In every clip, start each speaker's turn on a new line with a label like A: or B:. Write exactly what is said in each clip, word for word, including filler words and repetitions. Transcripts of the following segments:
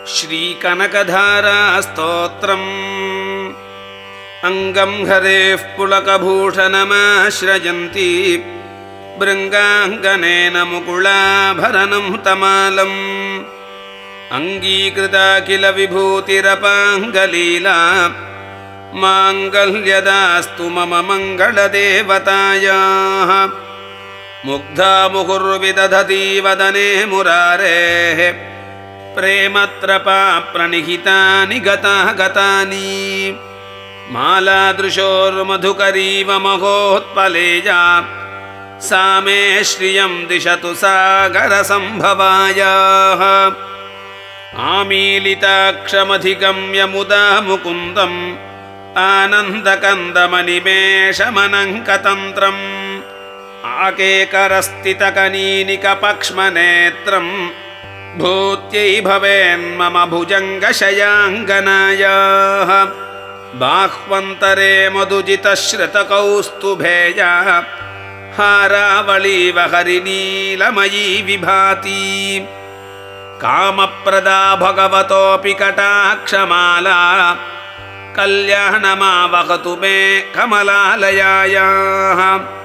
A: श्रीकनकधारास्तोत्रम् अङ्गं हरेः पुलकभूषणमाश्रयन्ती भृङ्गाङ्गनेन मुकुलाभरणं तमालम् अङ्गीकृता किल विभूतिरपाङ्गलीला माङ्गल्यदास्तु मम मङ्गलदेवतायाः मुग्धा मुहुर्विदधती वदने मुरारेः प्रेमत्रपा प्रणिहितानि गता गतानि मालादृशोर्मधुकरीव महोत्पलेया सा मे श्रियं दिशतु सागरसम्भवायाः आमीलिताक्षमधिगम्य मुदा मुकुन्दम् आनन्दकन्दमनिमेषमनङ्कतन्त्रम् आकेकरस्थितकनीनिकपक्ष्मनेत्रम् भूत्यै भवेन्मम भुजङ्गशयाङ्गनायाः बाह्वन्तरे मधुजितश्रितकौस्तुभेया हारावळीवहरिनीलमयी विभाति कामप्रदा भगवतोऽपि कटाक्षमाला कल्याणमावहतु मे कमलालयायाः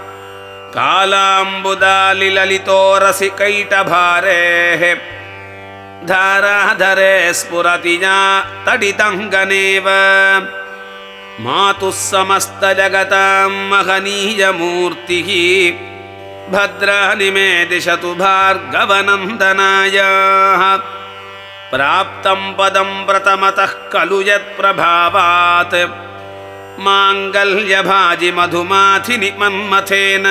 A: कालाम्बुदालिललितोरसिकैटभारेः धाराधरे स्फुरति या तडितङ्गनेव मातुः समस्तजगतां महनीयमूर्तिः भद्राणि मे दिशतु भार्गवनन्दनायाः प्राप्तं पदं प्रथमतः खलु यत्प्रभावात् माङ्गल्यभाजि मधुमाथिनि मन्मथेन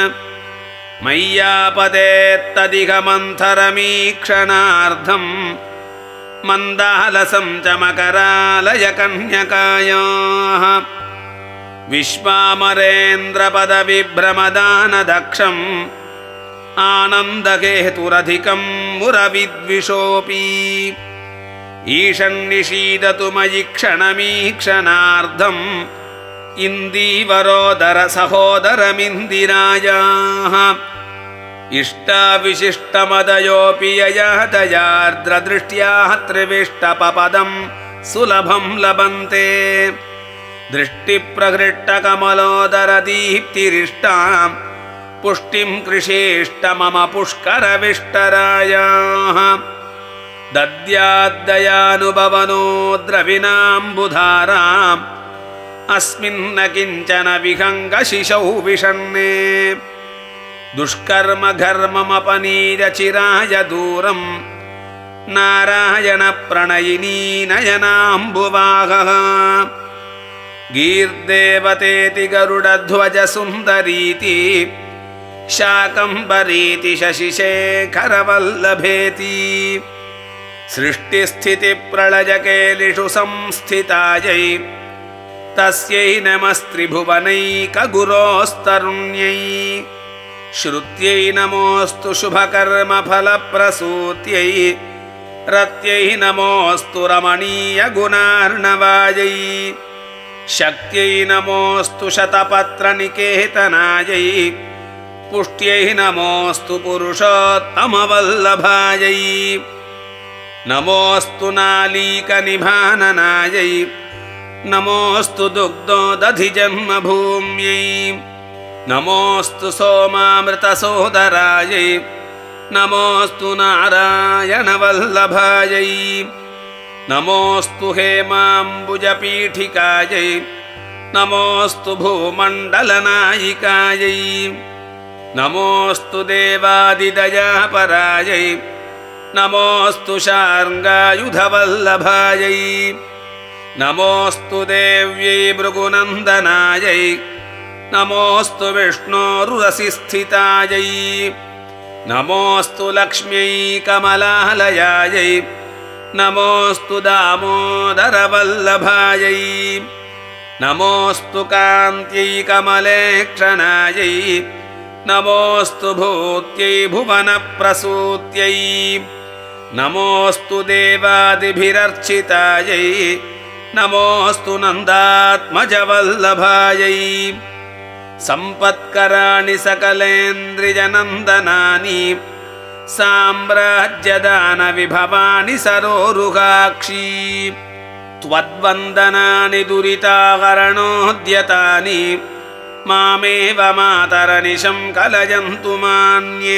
A: मय्यापदेत्तदिह मन्थरमीक्षणार्धम् मन्दालसं च मकरालयकन्यकायाः विश्वामरेन्द्रपदविभ्रमदानदक्षम् आनन्दकेतुरधिकं मुरविद्विषोऽपि ईषन्निषीदतु मयि क्षणमीक्षणार्धम् इन्दीवरोदर सहोदरमिन्दिरायाः इष्टाविशिष्टमदयोऽपि ययादयार्द्रदृष्ट्या त्रिविष्टपपदं सुलभं लभन्ते दृष्टिप्रहृष्टकमलोदरदीप्तिरिष्टां पुष्टिं कृषेष्ट मम पुष्करविष्टरायाः दद्याद्दयानुभवनो द्रविणाम्बुधाराम् अस्मिन्न किञ्चन विहङ्गशिशौ विषण्णे दुष्कर्म घर्ममपनीरचिराय दूरम् नारायणप्रणयिनी नयनाम्बुवाहः गीर्देवतेति गरुडध्वजसुन्दरीति शाकम्भरीति शशिशेखरवल्लभेति सृष्टिस्थितिप्रलयकेलिषु संस्थितायै तस्यै नमस्त्रिभुवनैकगुरोस्तरुण्यै श्रुत्यै नमोऽस्तु शुभकर्मफलप्रसूत्यै रत्यै नमोऽस्तु रमणीयगुणार्णवायै शक्त्यै नमोऽस्तु शतपत्रनिकेतनायै पुष्ट्यै नमोऽस्तु पुरुषोत्तमवल्लभायै नमोऽस्तु नालीकनिभाननायै नमोऽस्तु दुग्धोदधिजन्मभूम्यै नमोऽस्तु सोमामृतसोदरायै नमोऽस्तु नारायणवल्लभायै नमोऽस्तु हेमाम्बुजपीठिकायै नमोऽस्तु भूमण्डलनायिकायै नमोऽस्तु देवादिदयापरायै नमोऽस्तु शार्ङ्गायुधवल्लभायै नमोऽस्तु देव्यै भृगुनन्दनायै नमोऽस्तु विष्णोरुरसिस्थितायै नमोऽस्तु लक्ष्म्यै कमलालयायै नमोऽस्तु दामोदरवल्लभायै नमोऽस्तु कान्त्यै कमलेक्षणायै नमोऽस्तु भूत्यै भुवनप्रसूत्यै नमोऽस्तु देवादिभिरर्चितायै नमोऽस्तु नन्दात्मजवल्लभायै सम्पत्कराणि सकलेन्द्रियनन्दनानि साम्राज्यदानविभवानि सरोरुहाक्षी त्वद्वन्दनानि दुरिताहरणोद्यतानि मामेव मातरनिशं कलयन्तु मान्ये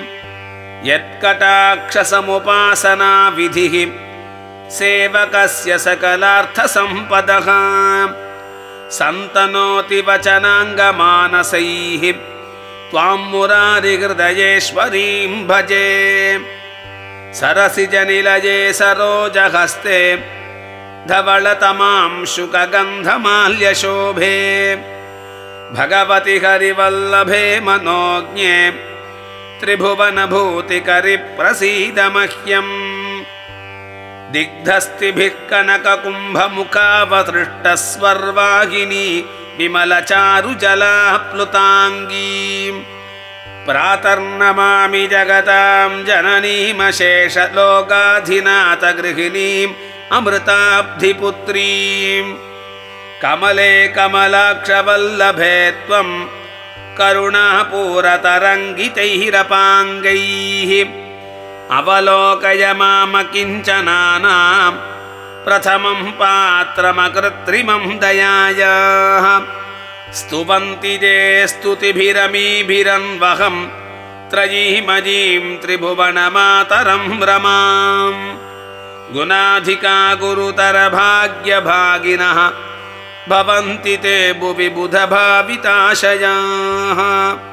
A: यत्कटाक्षसमुपासना विधिः सेवकस्य सकलार्थसम्पदः सन्तनोति वचनाङ्गमानसैः त्वां मुरारिहृदयेश्वरीं भजे सरसिजनिलये सरोजहस्ते धवलतमां शुकगन्धमाल्यशोभे भगवति हरिवल्लभे मनोज्ञे त्रिभुवनभूतिकरि प्रसीद मह्यम् दिग्धस्तिभिः कनककुम्भमुखावसृष्टस्वर्वाहिनी विमलचारुजलाप्लुताङ्गी प्रातर्नमामि जगतां जननीमशेषलोकाधिनाथगृहिणीम् अमृताब्धिपुत्रीं कमले कमलाक्षवल्लभे त्वं करुणापूरतरङ्गितैरपाङ्गैः अवलोकय मामकिञ्चनानां प्रथमं पात्रमकृत्रिमं दयायाः स्तुवन्ति ते स्तुतिभिरमीभिरन्वहं त्रयीमजीं त्रिभुवनमातरं रमाम् गुणाधिका गुरुतरभाग्यभागिनः भवन्ति ते भुवि बुधभाविताशयाः।